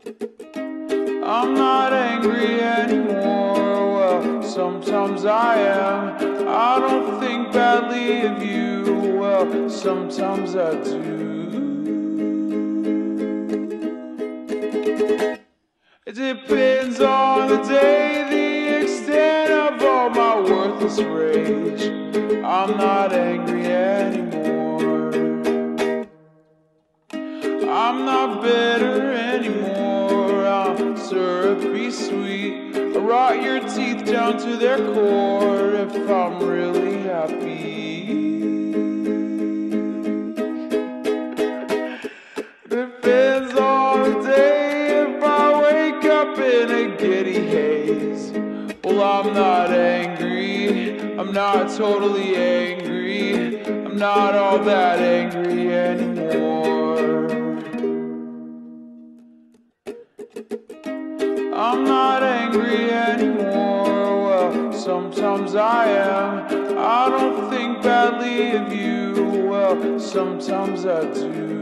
I'm not angry anymore. Well, sometimes I am. I don't think badly of you. Well, sometimes I do. It depends on the day, the extent of all my worthless rage. I'm not angry anymore. I'm not bitter anymore. I'm syrupy sweet. I rot your teeth down to their core if I'm really happy. Depends on the day if I wake up in a giddy haze. Well, I'm not angry. I'm not totally angry. I'm not all that angry anymore. I'm not angry anymore. Well, sometimes I am. I don't think badly of you. Well, sometimes I do.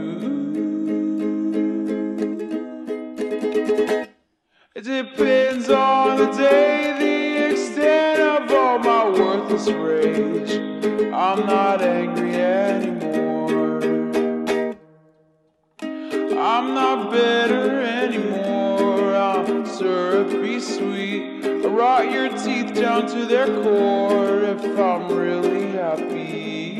It depends on the day, the extent of all my worthless rage. I'm not angry anymore. I'm not bitter anymore. I'm syrupy sweet. I rot your teeth down to their core if I'm really happy.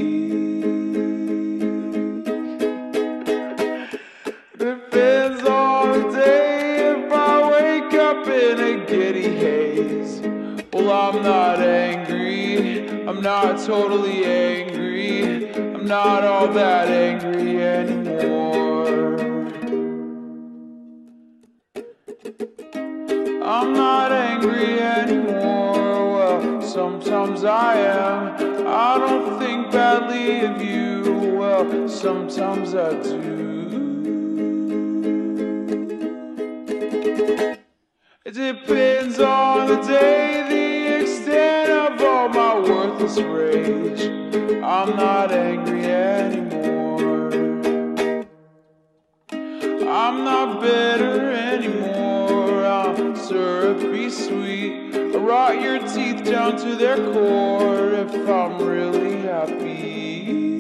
Depends on the day if I wake up in a giddy haze. Well, I'm not angry. I'm not totally angry. I'm not all that angry anymore. I'm not angry anymore. Well, sometimes I am. I don't think badly of you. Well, sometimes I do. It depends on the day, the extent of all my worthless rage. I'm not angry anymore. I'm not bitter anymore. I'm syrupy sweet. I rot your teeth down to their core if I'm really happy.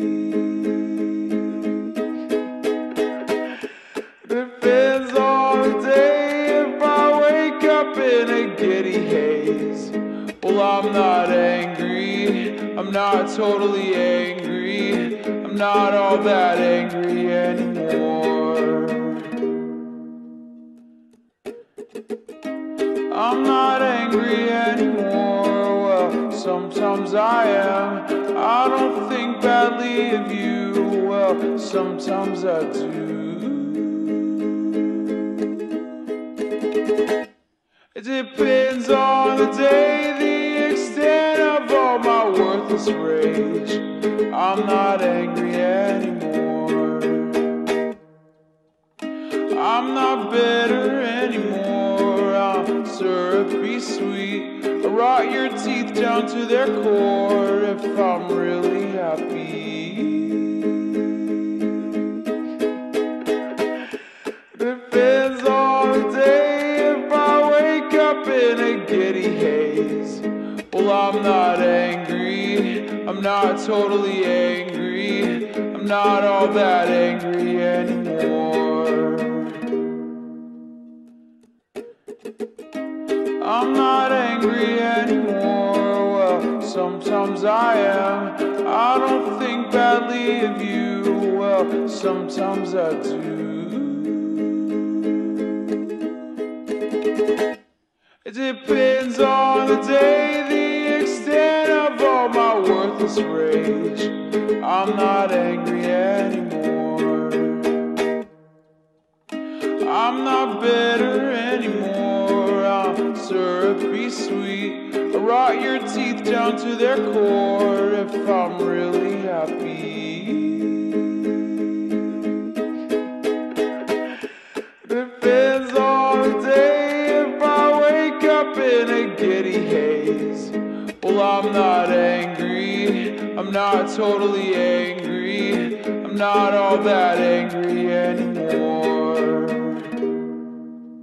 Depends on the day if I wake up in a giddy haze. Well, I'm not angry. I'm not totally angry. I'm not all that angry anymore. I'm not angry anymore. Well, sometimes I am. I don't think badly of you. Well, sometimes I do. It depends on the day, the extent of all my worthless rage. I'm not angry anymore. I'm not bitter anymore. I'm syrupy sweet. I rot your teeth down to their core if I'm really happy. Depends on the day if I wake up in a giddy haze. Well, I'm not angry. I'm not totally angry. I'm not all that angry anymore. I'm not angry anymore. Well, sometimes I am. I don't think badly of you. Well, sometimes I do. It depends on the day, the extent of all my worthless rage. I'm not angry anymore. I'm not bitter anymore. I'm syrupy sweet. I rot your teeth down to their core if I'm really happy. Depends on the day if I wake up in a giddy haze. Well, I'm not angry. I'm not totally angry. I'm not all that angry anymore.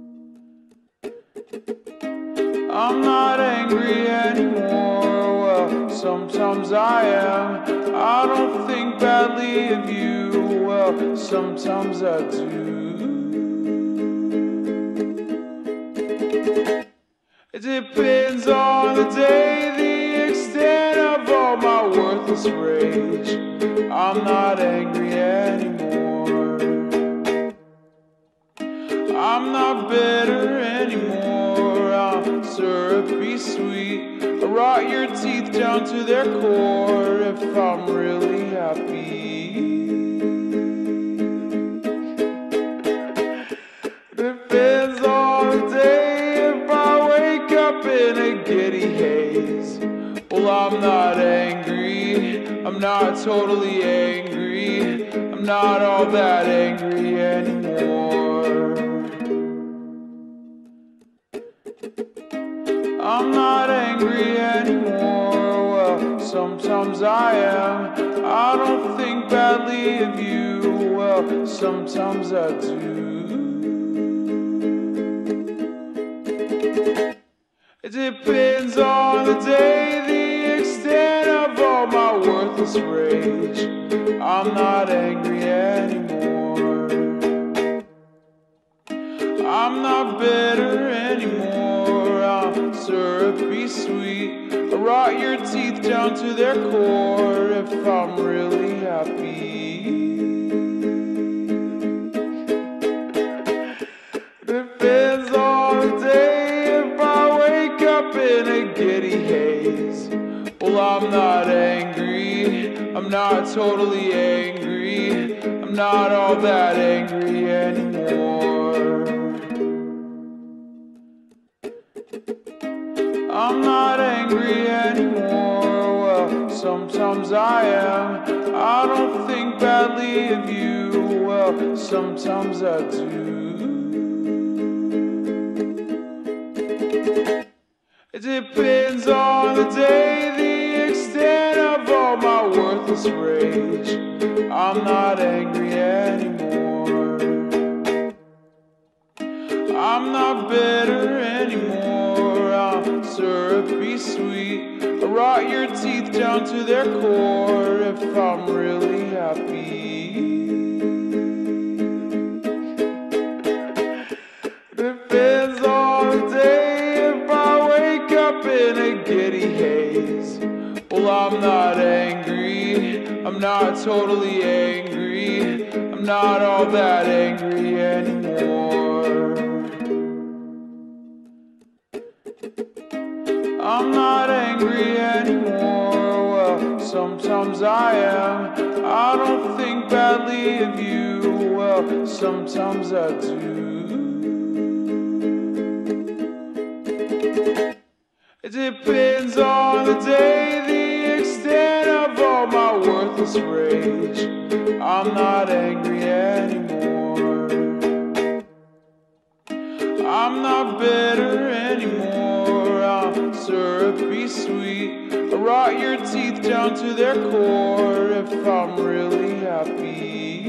I'm not angry anymore. Well, sometimes I am. I don't think badly of you. Well, sometimes I do. It depends on the day, the extent of all my worthless rage. I'm not angry anymore. I'm not bitter anymore. I'm syrupy sweet. I rot your teeth down to their core if I'm really happy. Depends on the day if I wake up in a giddy haze. Well, I'm not angry. I'm not totally angry. I'm not all that angry anymore. I'm not angry anymore. Well, sometimes I am. I don't think badly of you. Well, sometimes I do. It depends on the day, the extent of all my worthless rage. I'm not angry anymore. I'm not bitter anymore. I'm syrupy sweet. I rot your teeth down to their core if I'm really happy. Depends on the day if I wake up in a giddy haze. Well, I'm not angry. I'm not totally angry. I'm not all that angry anymore. I'm not angry anymore. Well, sometimes I am. I don't think badly of you. Well, sometimes I do. It depends on the day, the extent of all my worthless rage. I'm not angry anymore. I'm not bitter anymore. I'm syrupy sweet. I rot your teeth down to their core if I'm really happy. Depends on the day if I wake up in a giddy haze. Well, I'm not angry. I'm not totally angry. I'm not all that angry anymore. I'm not angry anymore. Well, sometimes I am. I don't think badly of you. Well, sometimes I do. It depends on the day, the extent of all my worthless rage. I'm not angry anymore. I'm not bitter anymore. I'm syrupy sweet. I rot your teeth down to their core if I'm really happy.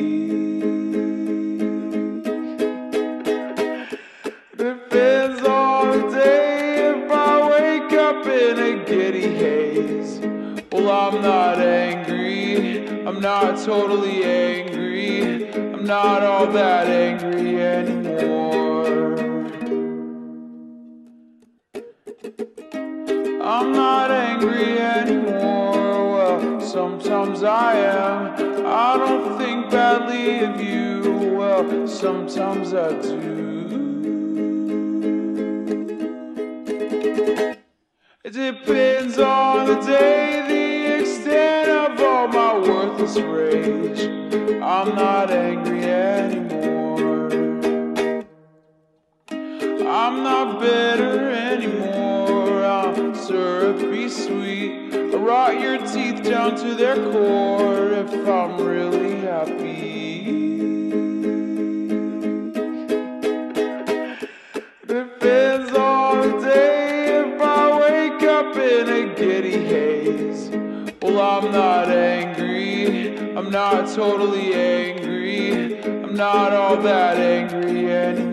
Depends on the day if I wake up in a giddy haze. Well, I'm not angry. I'm not totally angry. I'm not all that angry anymore. I'm not angry anymore. Well, sometimes I am. I don't think badly of you. Well, sometimes I do. It depends on the day, the extent of all my worthless rage. I'm not angry anymore. I'm not bitter anymore. I'm syrupy sweet. I rot your teeth down to their core if I'm really happy. Depends on the day if I wake up in a giddy haze. Well, I'm not angry. I'm not totally angry. I'm not all that angry anymore.